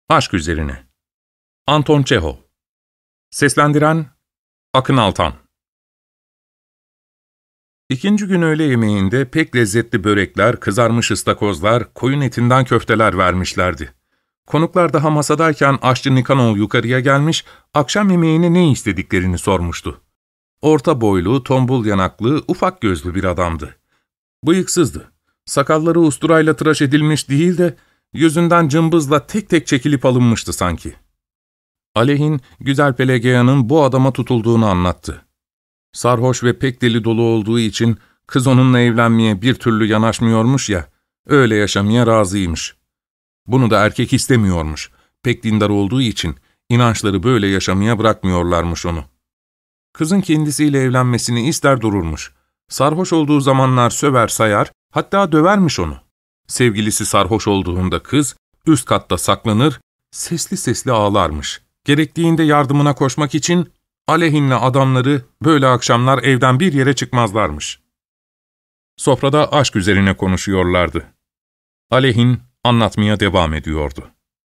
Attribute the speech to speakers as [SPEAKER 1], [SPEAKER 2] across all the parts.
[SPEAKER 1] Aşk üzerine. Anton Çehov. Seslendiren Akın Altan. İkinci gün öğle yemeğinde pek lezzetli börekler, kızarmış ıstakozlar, koyun etinden köfteler vermişlerdi. Konuklar daha masadayken aşçı Nikanov yukarıya gelmiş, akşam yemeğine ne istediklerini sormuştu. Orta boylu, tombul yanaklı, ufak gözlü bir adamdı. Bıyıksızdı. Sakalları usturayla tıraş edilmiş değil de, yüzünden cımbızla tek tek çekilip alınmıştı sanki. Alehin, güzel Pelageya'nın bu adama tutulduğunu anlattı. Sarhoş ve pek deli dolu olduğu için kız onunla evlenmeye bir türlü yanaşmıyormuş ya, öyle yaşamaya razıymış. Bunu da erkek istemiyormuş. Pek dindar olduğu için inançları böyle yaşamaya bırakmıyorlarmış onu. Kızın kendisiyle evlenmesini ister dururmuş. Sarhoş olduğu zamanlar söver sayar, hatta dövermiş onu. Sevgilisi sarhoş olduğunda kız üst katta saklanır, sesli sesli ağlarmış. Gerektiğinde yardımına koşmak için Alehin'le adamları böyle akşamlar evden bir yere çıkmazlarmış. Sofrada aşk üzerine konuşuyorlardı. Alehin anlatmaya devam ediyordu.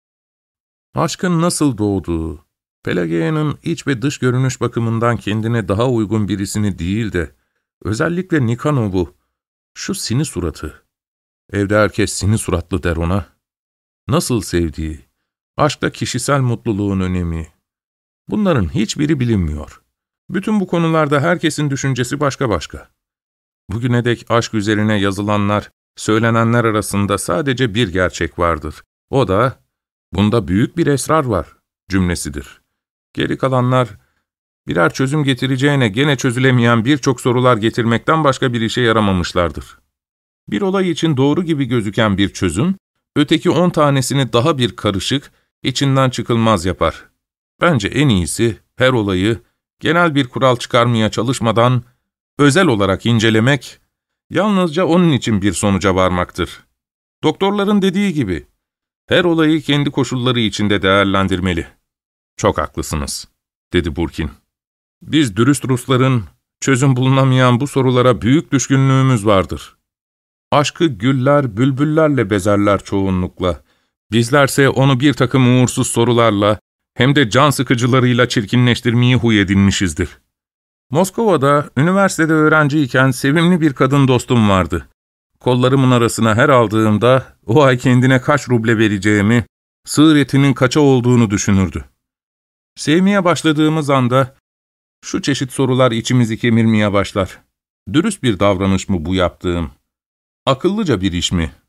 [SPEAKER 1] Aşkın nasıl doğduğu, Pelageya'nın iç ve dış görünüş bakımından kendine daha uygun birisini değil de, özellikle Nikanov'u, şu sini suratı, evde herkes sini suratlı der ona, nasıl sevdiği, aşkta kişisel mutluluğun önemi, bunların hiçbiri bilinmiyor. Bütün bu konularda herkesin düşüncesi başka başka. Bugüne dek aşk üzerine yazılanlar, söylenenler arasında sadece bir gerçek vardır. O da, bunda büyük bir esrar var cümlesidir. Geri kalanlar, birer çözüm getireceğine gene çözülemeyen birçok sorular getirmekten başka bir işe yaramamışlardır. Bir olay için doğru gibi gözüken bir çözüm, öteki 10 tanesini daha bir karışık, içinden çıkılmaz yapar. Bence en iyisi her olayı genel bir kural çıkarmaya çalışmadan özel olarak incelemek, yalnızca onun için bir sonuca varmaktır. Doktorların dediği gibi, her olayı kendi koşulları içinde değerlendirmeli. Çok haklısınız, dedi Burkin. Biz dürüst Rusların çözüm bulunamayan bu sorulara büyük düşkünlüğümüz vardır. Aşkı güller, bülbüllerle bezerler çoğunlukla. Bizlerse onu bir takım uğursuz sorularla, hem de can sıkıcılarıyla çirkinleştirmeyi huy edinmişizdir. Moskova'da, üniversitede öğrenciyken sevimli bir kadın dostum vardı. Kollarımın arasına her aldığımda, o ay kendine kaç ruble vereceğimi, sığır etinin kaça olduğunu düşünürdü. Sevmeye başladığımız anda, şu çeşit sorular içimizi kemirmeye başlar. Dürüst bir davranış mı bu yaptığım? Akıllıca bir iş mi?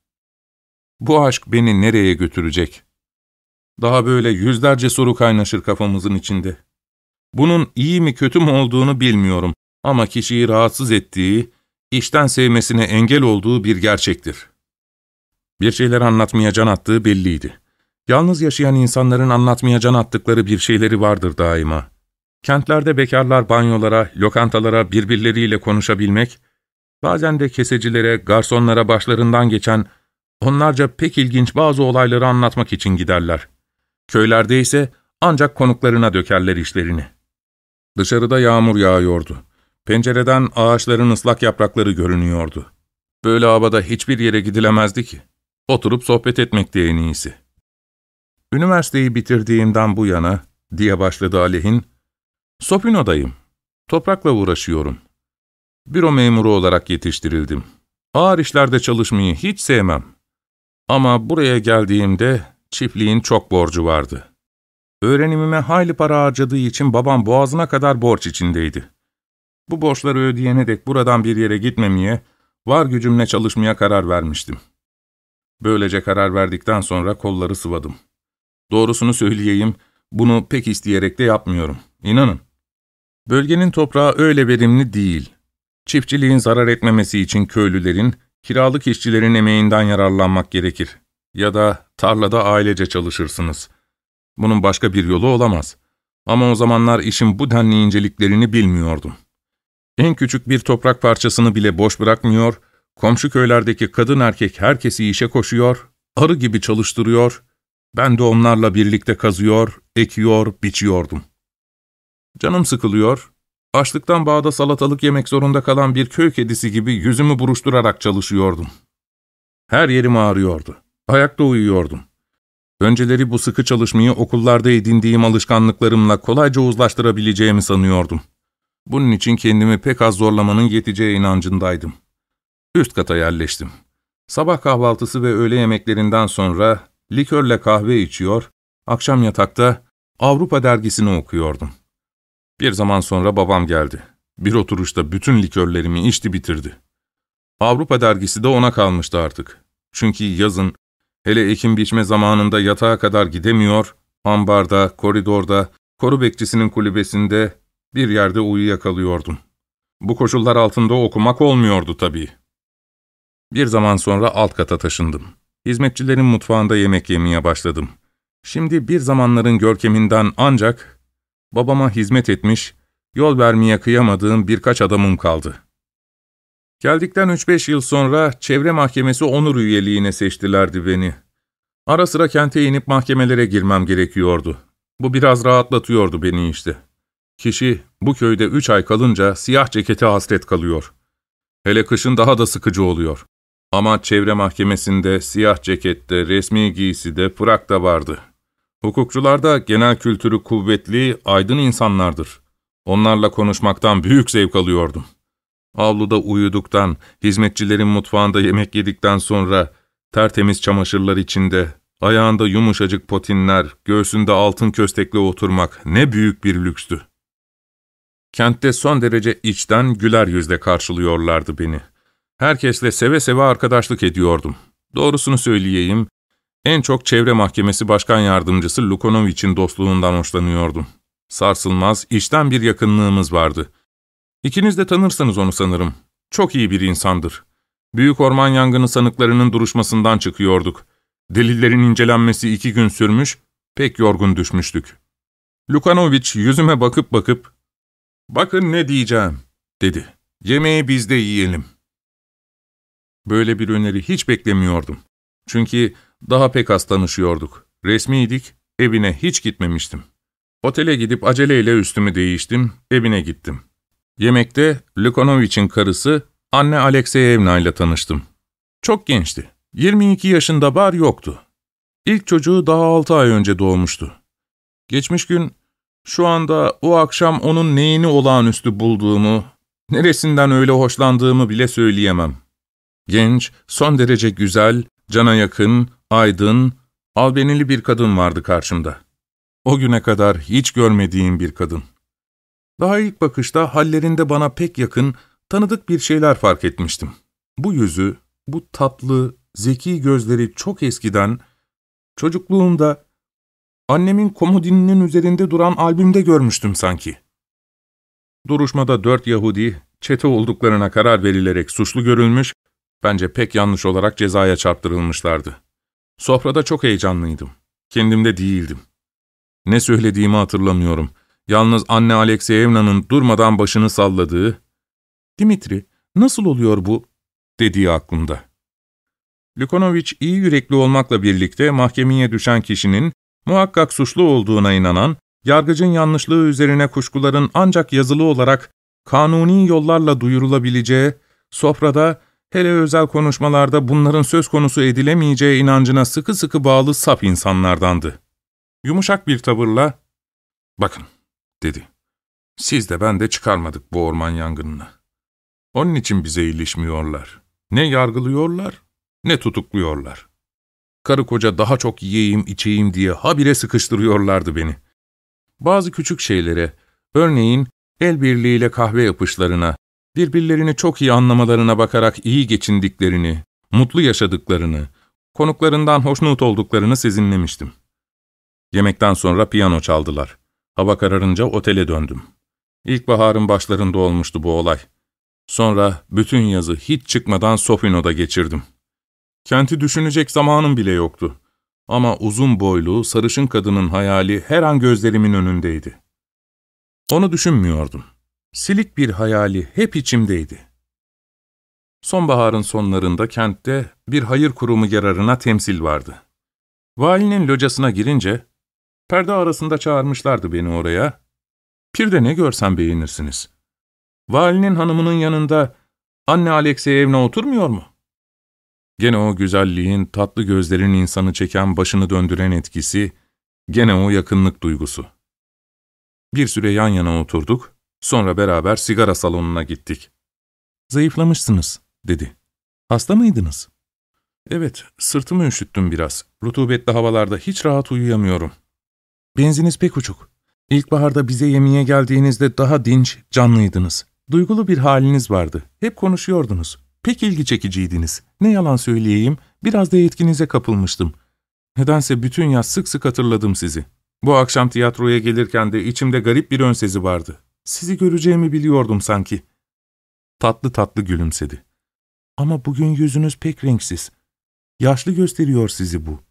[SPEAKER 1] Bu aşk beni nereye götürecek? Daha böyle yüzlerce soru kaynaşır kafamızın içinde. Bunun iyi mi kötü mü olduğunu bilmiyorum ama kişiyi rahatsız ettiği, işten sevmesine engel olduğu bir gerçektir. Bir şeyler anlatmaya can attığı belliydi. Yalnız yaşayan insanların anlatmaya can attıkları bir şeyleri vardır daima. Kentlerde bekarlar banyolara, lokantalara birbirleriyle konuşabilmek, bazen de kesecilere, garsonlara başlarından geçen onlarca pek ilginç bazı olayları anlatmak için giderler. Köylerde ise ancak konuklarına dökerler işlerini. Dışarıda yağmur yağıyordu. Pencereden ağaçların ıslak yaprakları görünüyordu. Böyle havada hiçbir yere gidilemezdi ki. Oturup sohbet etmekti en iyisi. Üniversiteyi bitirdiğimden bu yana, diye başladı Alehin, Sopino'dayım. Toprakla uğraşıyorum. Büro memuru olarak yetiştirildim. Ağır işlerde çalışmayı hiç sevmem. Ama buraya geldiğimde çiftliğin çok borcu vardı. Öğrenimime hayli para harcadığı için babam boğazına kadar borç içindeydi. Bu borçları ödeyene dek buradan bir yere gitmemeye, var gücümle çalışmaya karar vermiştim. Böylece karar verdikten sonra kolları sıvadım. Doğrusunu söyleyeyim, bunu pek isteyerek de yapmıyorum. İnanın. Bölgenin toprağı öyle verimli değil. Çiftçiliğin zarar etmemesi için köylülerin, kiralık işçilerin emeğinden yararlanmak gerekir. Ya da tarlada ailece çalışırsınız. Bunun başka bir yolu olamaz. Ama o zamanlar işin bu denli inceliklerini bilmiyordum. En küçük bir toprak parçasını bile boş bırakmıyor, komşu köylerdeki kadın erkek herkesi işe koşuyor, arı gibi çalıştırıyor, ben de onlarla birlikte kazıyor, ekiyor, biçiyordum. Canım sıkılıyor, açlıktan bağda salatalık yemek zorunda kalan bir köy kedisi gibi yüzümü buruşturarak çalışıyordum. Her yerim ağrıyordu, ayakta uyuyordum. Önceleri bu sıkı çalışmayı okullarda edindiğim alışkanlıklarımla kolayca uzlaştırabileceğimi sanıyordum. Bunun için kendimi pek az zorlamanın yeteceği inancındaydım. Üst kata yerleştim. Sabah kahvaltısı ve öğle yemeklerinden sonra likörle kahve içiyor, akşam yatakta Avrupa dergisini okuyordum. Bir zaman sonra babam geldi. Bir oturuşta bütün likörlerimi içti bitirdi. Avrupa dergisi de ona kalmıştı artık. Çünkü yazın, hele ekim biçme zamanında yatağa kadar gidemiyor, ambarda, koridorda, koru bekçisinin kulübesinde bir yerde uyuyakalıyordum. Bu koşullar altında okumak olmuyordu tabii. Bir zaman sonra alt kata taşındım. Hizmetçilerin mutfağında yemek yemeye başladım. Şimdi bir zamanların görkeminden ancak babama hizmet etmiş, yol vermeye kıyamadığım birkaç adamım kaldı. Geldikten 3-5 yıl sonra çevre mahkemesi onur üyeliğine seçtilerdi beni. Ara sıra kente inip mahkemelere girmem gerekiyordu. Bu biraz rahatlatıyordu beni işte. Kişi bu köyde 3 ay kalınca siyah cekete hasret kalıyor. Hele kışın daha da sıkıcı oluyor. Ama çevre mahkemesinde siyah cekette, resmi giyside, frak da vardı. Hukukçular da genel kültürü kuvvetli, aydın insanlardır. Onlarla konuşmaktan büyük zevk alıyordum. Avluda uyuduktan, hizmetçilerin mutfağında yemek yedikten sonra, tertemiz çamaşırlar içinde, ayağında yumuşacık potinler, göğsünde altın köstekle oturmak ne büyük bir lükstü. Kentte son derece içten, güler yüzle karşılıyorlardı beni. Herkesle seve seve arkadaşlık ediyordum. Doğrusunu söyleyeyim, en çok çevre mahkemesi başkan yardımcısı Lukonoviç'in dostluğundan hoşlanıyordum. Sarsılmaz, içten bir yakınlığımız vardı. İkiniz de tanırsınız onu sanırım. Çok iyi bir insandır. Büyük orman yangını sanıklarının duruşmasından çıkıyorduk. Delillerin incelenmesi 2 gün sürmüş, pek yorgun düşmüştük. Lukanoviç yüzüme bakıp, "Bakın ne diyeceğim," dedi. "Yemeği biz de yiyelim." Böyle bir öneri hiç beklemiyordum. Çünkü daha pek az tanışıyorduk. Resmiydik, evine hiç gitmemiştim. Otele gidip aceleyle üstümü değiştim, evine gittim. Yemekte Lukonoviç'in karısı anne Alekseyevna ile tanıştım. Çok gençti. 22 yaşında bar yoktu. İlk çocuğu daha 6 ay önce doğmuştu. Geçmiş gün, şu anda o akşam onun neyini olağanüstü bulduğumu, neresinden öyle hoşlandığımı bile söyleyemem. Genç, son derece güzel, cana yakın, aydın, albenili bir kadın vardı karşımda. O güne kadar hiç görmediğim bir kadın. Daha ilk bakışta hallerinde bana pek yakın, tanıdık bir şeyler fark etmiştim. Bu yüzü, bu tatlı, zeki gözleri çok eskiden, çocukluğumda annemin komodininin üzerinde duran albümde görmüştüm sanki. Duruşmada 4 Yahudi, çete olduklarına karar verilerek suçlu görülmüş, bence pek yanlış olarak cezaya çarptırılmışlardı. Sofrada çok heyecanlıydım. Kendimde değildim. Ne söylediğimi hatırlamıyorum. Yalnız anne Alekseyevna'nın durmadan başını salladığı, "Dimitri, nasıl oluyor bu?" dediği aklımda. Lukonoviç iyi yürekli olmakla birlikte mahkemeye düşen kişinin muhakkak suçlu olduğuna inanan, yargıcın yanlışlığı üzerine kuşkuların ancak yazılı olarak kanuni yollarla duyurulabileceği, sofrada, hele özel konuşmalarda bunların söz konusu edilemeyeceği inancına sıkı sıkı bağlı saf insanlardandı. Yumuşak bir tavırla, "Bakın," dedi, "siz de ben de çıkarmadık bu orman yangınını. Onun için bize ilişmiyorlar. Ne yargılıyorlar, ne tutukluyorlar. Karı koca daha çok yiyeyim içeyim diye habire sıkıştırıyorlardı beni. Bazı küçük şeylere, örneğin el birliğiyle kahve yapışlarına, birbirlerini çok iyi anlamalarına bakarak iyi geçindiklerini, mutlu yaşadıklarını, konuklarından hoşnut olduklarını sezinlemiştim. Yemekten sonra piyano çaldılar. Hava kararınca otele döndüm. İlkbaharın başlarında olmuştu bu olay. Sonra bütün yazı hiç çıkmadan Sofino'da geçirdim. Kenti düşünecek zamanım bile yoktu. Ama uzun boylu, sarışın kadının hayali her an gözlerimin önündeydi. Onu düşünmüyordum. Silik bir hayali hep içimdeydi. Sonbaharın sonlarında kentte bir hayır kurumu yararına temsil vardı. Valinin locasına girince, perde arasında çağırmışlardı beni oraya. "Bir de ne görsem beğenirsiniz. Valinin hanımının yanında anne Alekseyevna oturmuyor mu?" Gene o güzelliğin, tatlı gözlerin insanı çeken, başını döndüren etkisi, gene o yakınlık duygusu. Bir süre yan yana oturduk, sonra beraber sigara salonuna gittik. "Zayıflamışsınız," dedi. "Hasta mıydınız?" "Evet, sırtımı üşüttüm biraz. Rutubetli havalarda hiç rahat uyuyamıyorum." "Benziniz pek uçuk. İlkbaharda bize yemeğe geldiğinizde daha dinç, canlıydınız. Duygulu bir haliniz vardı. Hep konuşuyordunuz. Pek ilgi çekiciydiniz. Ne yalan söyleyeyim, biraz da etkinize kapılmıştım. Nedense bütün yaz sık sık hatırladım sizi. Bu akşam tiyatroya gelirken de içimde garip bir önsezi vardı. Sizi göreceğimi biliyordum sanki." Tatlı tatlı gülümsedi. "Ama bugün yüzünüz pek renksiz. Yaşlı gösteriyor sizi bu."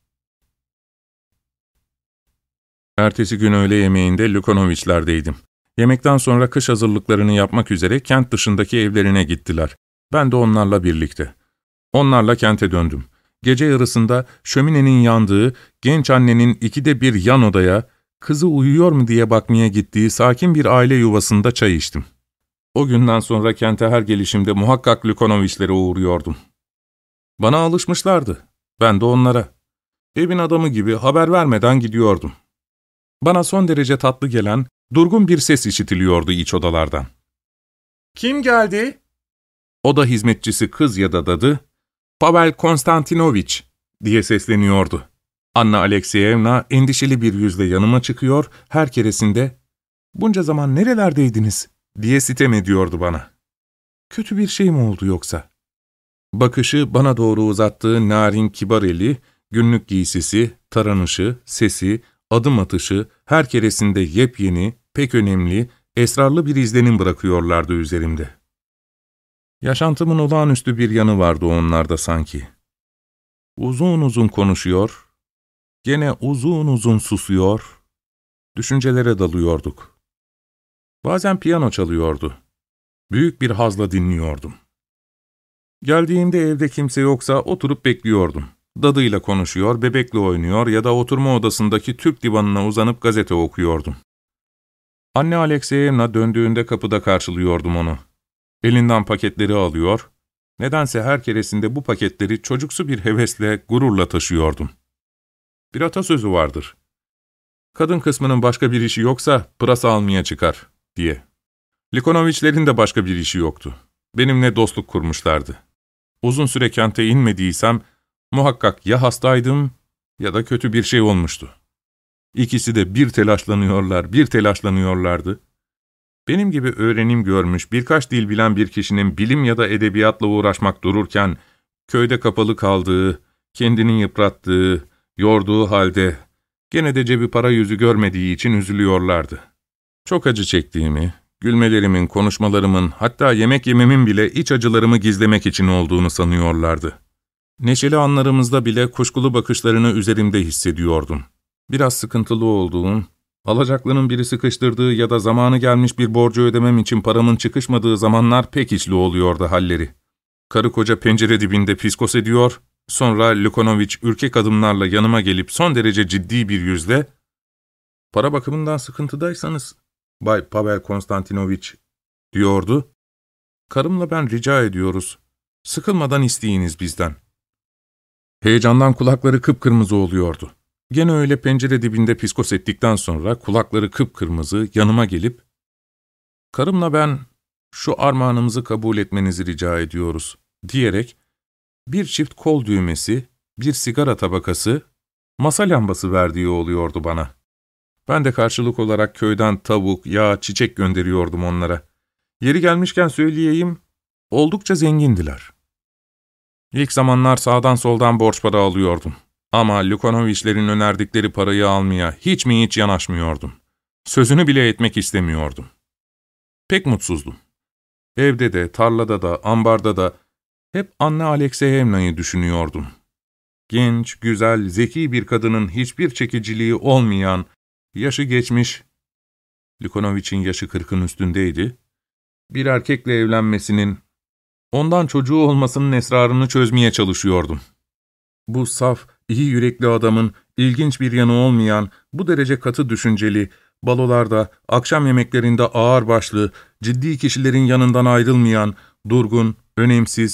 [SPEAKER 1] Ertesi gün öğle yemeğinde Lukonoviçlerdeydim. Yemekten sonra kış hazırlıklarını yapmak üzere kent dışındaki evlerine gittiler. Ben de onlarla birlikte. Onlarla kente döndüm. Gece yarısında şöminenin yandığı, genç annenin 2'de 1 yan odaya, kızı uyuyor mu diye bakmaya gittiği sakin bir aile yuvasında çay içtim. O günden sonra kente her gelişimde muhakkak Lukonoviçlere uğruyordum. Bana alışmışlardı. Ben de onlara. Evin adamı gibi haber vermeden gidiyordum. Bana son derece tatlı gelen, durgun bir ses işitiliyordu iç odalardan. "Kim geldi?" Oda hizmetçisi kız ya da dadı, "Pavel Konstantinoviç," diye sesleniyordu. Anna Alekseyevna endişeli bir yüzle yanıma çıkıyor, her keresinde, "Bunca zaman nerelerdeydiniz?" diye sitem ediyordu bana. Kötü bir şey mi oldu yoksa? Bakışı bana doğru uzattığı narin kibar eli, günlük giysisi, taranışı, sesi, adım atışı, her keresinde yepyeni, pek önemli, esrarlı bir izlenim bırakıyorlardı üzerimde. Yaşantımın olağanüstü bir yanı vardı onlarda sanki. Uzun uzun konuşuyor, gene uzun uzun susuyor, düşüncelere dalıyorduk. Bazen piyano çalıyordu. Büyük bir hazla dinliyordum. Geldiğimde evde kimse yoksa oturup bekliyordum. Dadıyla konuşuyor, bebekle oynuyor ya da oturma odasındaki Türk divanına uzanıp gazete okuyordum. Anne Alekseyevna döndüğünde kapıda karşılıyordum onu. Elinden paketleri alıyor, nedense her keresinde bu paketleri çocuksu bir hevesle, gururla taşıyordum. Bir atasözü vardır. "Kadın kısmının başka bir işi yoksa pırasa almaya çıkar," diye. Lukonoviçlerin de başka bir işi yoktu. Benimle dostluk kurmuşlardı. Uzun süre kente inmediysem, muhakkak ya hastaydım ya da kötü bir şey olmuştu. İkisi de bir telaşlanıyorlardı. Benim gibi öğrenim görmüş, birkaç dil bilen bir kişinin bilim ya da edebiyatla uğraşmak dururken, köyde kapalı kaldığı, kendini yıprattığı, yorduğu halde, gene de cebi para yüzü görmediği için üzülüyorlardı. Çok acı çektiğimi, gülmelerimin, konuşmalarımın, hatta yemek yememin bile iç acılarımı gizlemek için olduğunu sanıyorlardı. Neşeli anlarımızda bile kuşkulu bakışlarını üzerimde hissediyordum. Biraz sıkıntılı olduğum, alacaklının biri sıkıştırdığı ya da zamanı gelmiş bir borcu ödemem için paramın çıkışmadığı zamanlar pek içli oluyordu halleri. Karı koca pencere dibinde piskos ediyor, sonra Lukonoviç ürkek adımlarla yanıma gelip son derece ciddi bir yüzle, "Para bakımından sıkıntıdaysanız, Bay Pavel Konstantinoviç," diyordu, "karımla ben rica ediyoruz, sıkılmadan isteyiniz bizden." Heyecandan kulakları kıpkırmızı oluyordu. Gene öyle pencere dibinde piskos ettikten sonra kulakları kıpkırmızı yanıma gelip, "Karımla ben şu armağanımızı kabul etmenizi rica ediyoruz," diyerek bir çift kol düğmesi, bir sigara tabakası, masa lambası verdiği oluyordu bana. Ben de karşılık olarak köyden tavuk, yağ, çiçek gönderiyordum onlara. Yeri gelmişken söyleyeyim, oldukça zengindiler. İlk zamanlar sağdan soldan borç para alıyordum. Ama Lukonoviçlerin önerdikleri parayı almaya hiç mi hiç yanaşmıyordum. Sözünü bile etmek istemiyordum. Pek mutsuzdum. Evde de, tarlada da, ambarda da hep Anna Alekseyevna'yı düşünüyordum. Genç, güzel, zeki bir kadının hiçbir çekiciliği olmayan, yaşı geçmiş, Lukonoviç'in yaşı 40'ın üstündeydi, bir erkekle evlenmesinin, ondan çocuğu olmasının esrarını çözmeye çalışıyordum. Bu saf, iyi yürekli adamın ilginç bir yanı olmayan, bu derece katı düşünceli, balolarda, akşam yemeklerinde ağırbaşlı, ciddi kişilerin yanından ayrılmayan, durgun, önemsiz,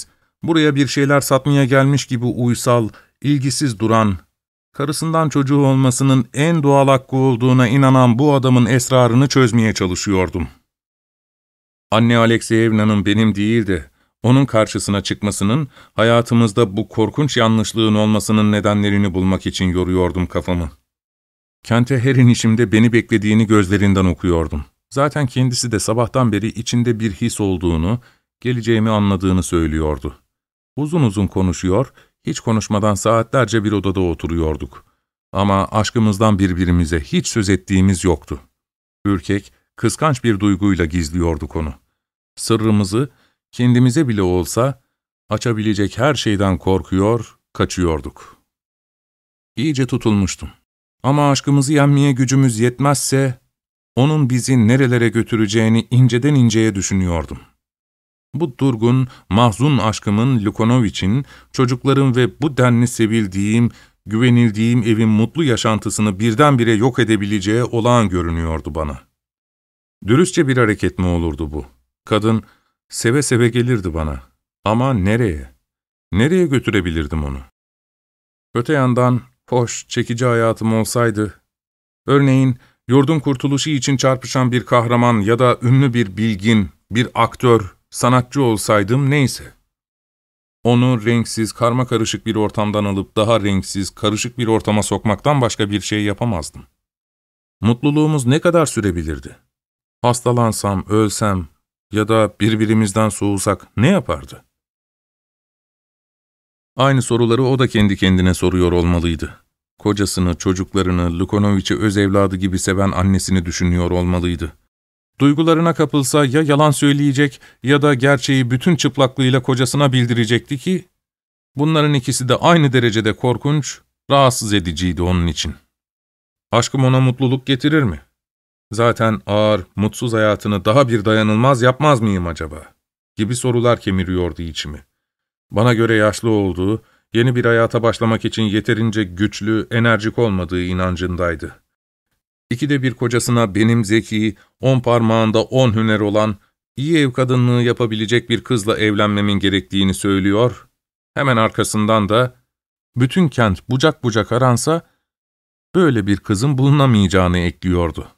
[SPEAKER 1] Buraya bir şeyler satmaya gelmiş gibi uysal, ilgisiz duran, karısından çocuğu olmasının en doğal hakkı olduğuna inanan bu adamın esrarını çözmeye çalışıyordum. Anne Alekseyevna'nın benim değil de onun karşısına çıkmasının, hayatımızda bu korkunç yanlışlığın olmasının nedenlerini bulmak için yoruyordum kafamı. Kente her inişimde beni beklediğini gözlerinden okuyordum. Zaten kendisi de sabahtan beri içinde bir his olduğunu, geleceğimi anladığını söylüyordu. Uzun uzun konuşuyor, hiç konuşmadan saatlerce bir odada oturuyorduk. Ama aşkımızdan birbirimize hiç söz ettiğimiz yoktu. Ürkek, kıskanç bir duyguyla gizliyorduk onu. Sırrımızı, kendimize bile olsa, açabilecek her şeyden korkuyor, kaçıyorduk. İyice tutulmuştum. Ama aşkımızı yenmeye gücümüz yetmezse, onun bizi nerelere götüreceğini inceden inceye düşünüyordum. Bu durgun, mahzun aşkımın Lukonoviç'in, çocukların ve bu denli sevildiğim, güvenildiğim evin mutlu yaşantısını birdenbire yok edebileceği olağan görünüyordu bana. Dürüstçe bir hareket mi olurdu bu? Kadın seve seve gelirdi bana. Ama nereye? Nereye götürebilirdim onu? Öte yandan, hoş, çekici hayatım olsaydı, örneğin yurdun kurtuluşu için çarpışan bir kahraman ya da ünlü bir bilgin, bir aktör, sanatçı olsaydım neyse. Onu renksiz, karmakarışık bir ortamdan alıp daha renksiz, karışık bir ortama sokmaktan başka bir şey yapamazdım. Mutluluğumuz ne kadar sürebilirdi? Hastalansam, ölsem ya da birbirimizden soğusak ne yapardı? Aynı soruları o da kendi kendine soruyor olmalıydı. Kocasını, çocuklarını, Lukonoviç'i öz evladı gibi seven annesini düşünüyor olmalıydı. Duygularına kapılsa ya yalan söyleyecek ya da gerçeği bütün çıplaklığıyla kocasına bildirecekti ki, bunların ikisi de aynı derecede korkunç, rahatsız ediciydi onun için. Aşkım ona mutluluk getirir mi? Zaten ağır, mutsuz hayatını daha bir dayanılmaz yapmaz mıyım acaba? Gibi sorular kemiriyordu içimi. Bana göre yaşlı olduğu, yeni bir hayata başlamak için yeterince güçlü, enerjik olmadığı inancındaydı. İkide bir kocasına benim zeki, 10 parmağında 10 hüner olan, iyi ev kadınlığı yapabilecek bir kızla evlenmemin gerektiğini söylüyor, hemen arkasından da, bütün kent bucak bucak aransa, böyle bir kızın bulunamayacağını ekliyordu.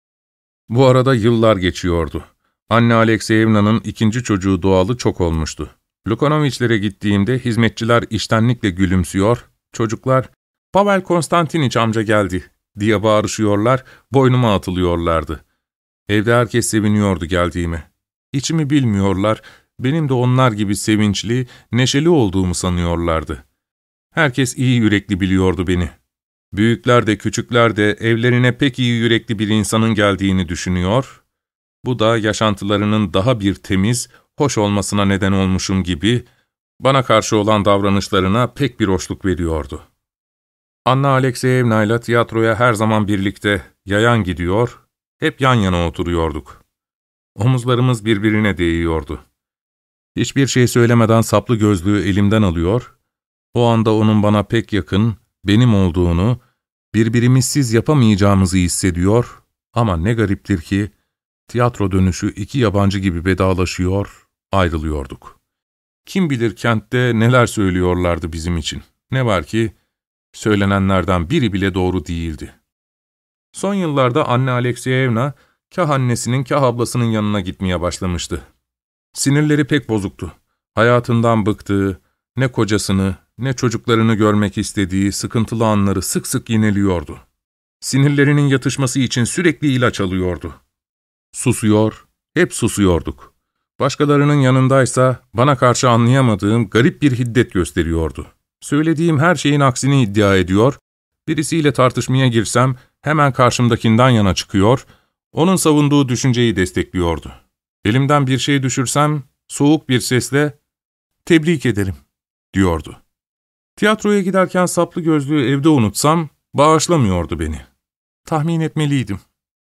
[SPEAKER 1] Bu arada yıllar geçiyordu. Anne Alekseyevna'nın ikinci çocuğu doğalı çok olmuştu. Lukonoviçlere gittiğimde hizmetçiler içtenlikle gülümsüyor, çocuklar, ''Pavel Konstantiniç amca geldi.'' diye bağırışıyorlar, boynuma atılıyorlardı. Evde herkes seviniyordu geldiğime. İçimi bilmiyorlar, benim de onlar gibi sevinçli, neşeli olduğumu sanıyorlardı. Herkes iyi yürekli biliyordu beni. Büyükler de küçükler de evlerine pek iyi yürekli bir insanın geldiğini düşünüyor, bu da yaşantılarının daha bir temiz, hoş olmasına neden olmuşum gibi, bana karşı olan davranışlarına pek bir hoşluk veriyordu. Anna Alekseyevna ile tiyatroya her zaman birlikte yayan gidiyor, hep yan yana oturuyorduk. Omuzlarımız birbirine değiyordu. Hiçbir şey söylemeden saplı gözlüğü elimden alıyor, o anda onun bana pek yakın, benim olduğunu, birbirimizsiz yapamayacağımızı hissediyor ama ne gariptir ki, tiyatro dönüşü iki yabancı gibi vedalaşıyor, ayrılıyorduk. Kim bilir kentte neler söylüyorlardı bizim için. Ne var ki, söylenenlerden biri bile doğru değildi. Son yıllarda Anne Alekseyevna, kah annesinin kah ablasının yanına gitmeye başlamıştı. Sinirleri pek bozuktu. Hayatından bıktığı, ne kocasını, ne çocuklarını görmek istediği sıkıntılı anları sık sık yineliyordu. Sinirlerinin yatışması için sürekli ilaç alıyordu. Susuyor, hep susuyorduk. Başkalarının yanındaysa bana karşı anlayamadığım garip bir hiddet gösteriyordu. Söylediğim her şeyin aksini iddia ediyor, birisiyle tartışmaya girsem hemen karşımdakinden yana çıkıyor, onun savunduğu düşünceyi destekliyordu. Elimden bir şey düşürsem soğuk bir sesle ''Tebrik ederim'' diyordu. Tiyatroya giderken saplı gözlüğü evde unutsam bağışlamıyordu beni. Tahmin etmeliydim.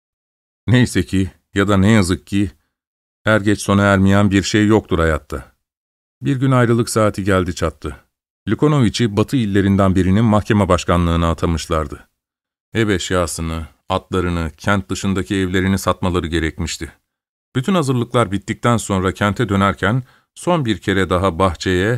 [SPEAKER 1] Neyse ki ya da ne yazık ki er geç sona ermeyen bir şey yoktur hayatta. Bir gün ayrılık saati geldi çattı. Lukonoviç'i Batı illerinden birinin mahkeme başkanlığına atamışlardı. Ev eşyasını, atlarını, kent dışındaki evlerini satmaları gerekmişti. Bütün hazırlıklar bittikten sonra kente dönerken son bir kere daha bahçeye,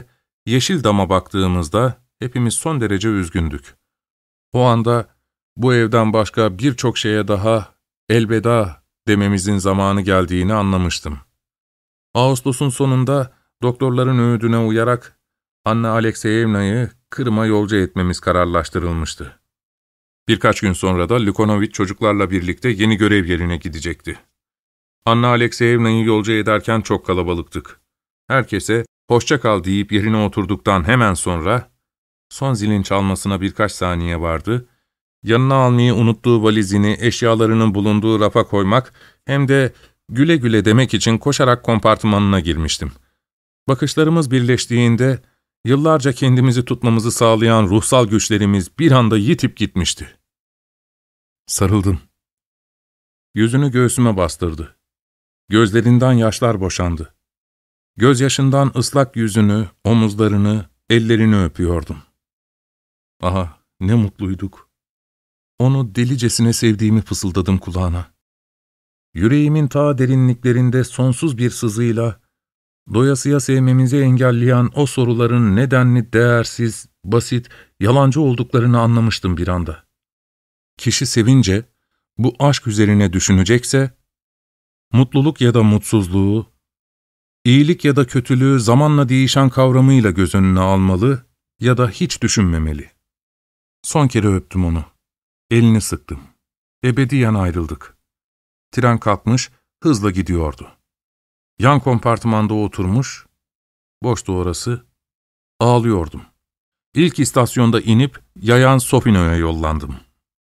[SPEAKER 1] Yeşildam'a baktığımızda hepimiz son derece üzgündük. O anda bu evden başka birçok şeye daha elveda dememizin zamanı geldiğini anlamıştım. Ağustos'un sonunda doktorların öğüdüne uyarak Anna Alekseyevna'yı Kırım'a yolcu etmemiz kararlaştırılmıştı. Birkaç gün sonra da Lukonoviç çocuklarla birlikte yeni görev yerine gidecekti. Anna Alekseyevna'yı yolcu ederken çok kalabalıktık. Herkese hoşça kal deyip yerine oturduktan hemen sonra, son zilin çalmasına birkaç saniye vardı, yanına almayı unuttuğu valizini eşyalarının bulunduğu rafa koymak hem de güle güle demek için koşarak kompartımanına girmiştim. Bakışlarımız birleştiğinde yıllarca kendimizi tutmamızı sağlayan ruhsal güçlerimiz bir anda yitip gitmişti. Sarıldım. Yüzünü göğsüme bastırdı. Gözlerinden yaşlar boşandı. Gözyaşından ıslak yüzünü, omuzlarını, ellerini öpüyordum. Aha, ne mutluyduk. Onu delicesine sevdiğimi fısıldadım kulağına. Yüreğimin ta derinliklerinde sonsuz bir sızıyla, doyasıya sevmemizi engelleyen o soruların nedenli, değersiz, basit, yalancı olduklarını anlamıştım bir anda. Kişi sevince, bu aşk üzerine düşünecekse, mutluluk ya da mutsuzluğu, İyilik ya da kötülüğü zamanla değişen kavramıyla göz önüne almalı ya da hiç düşünmemeli. Son kere öptüm onu. Elini sıktım. Ebediyen ayrıldık. Tren kalkmış, hızla gidiyordu. Yan kompartımanda oturmuş, boştu orası, ağlıyordum. İlk istasyonda inip Yayan Sofino'ya yollandım.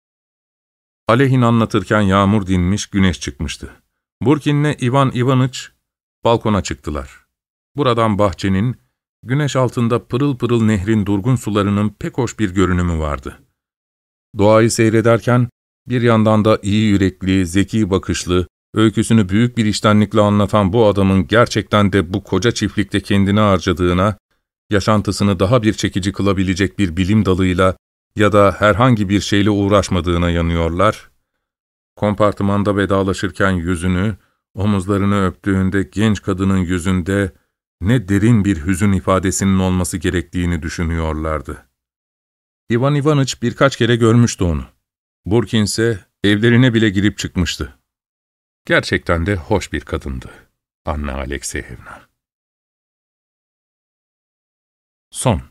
[SPEAKER 1] Alehin anlatırken yağmur dinmiş, güneş çıkmıştı. Burkin'le Ivan Ivaniç balkona çıktılar. Buradan bahçenin, güneş altında pırıl pırıl nehrin durgun sularının pek hoş bir görünümü vardı. Doğayı seyrederken, bir yandan da iyi yürekli, zeki bakışlı, öyküsünü büyük bir içtenlikle anlatan bu adamın gerçekten de bu koca çiftlikte kendini harcadığına, yaşantısını daha bir çekici kılabilecek bir bilim dalıyla ya da herhangi bir şeyle uğraşmadığına yanıyorlar. Kompartımanda vedalaşırken yüzünü, omuzlarını öptüğünde genç kadının yüzünde ne derin bir hüzün ifadesinin olması gerektiğini düşünüyorlardı. Ivan Ivaniç birkaç kere görmüştü onu. Burkin ise evlerine bile girip çıkmıştı. Gerçekten de hoş bir kadındı, Anna Alekseyevna. Son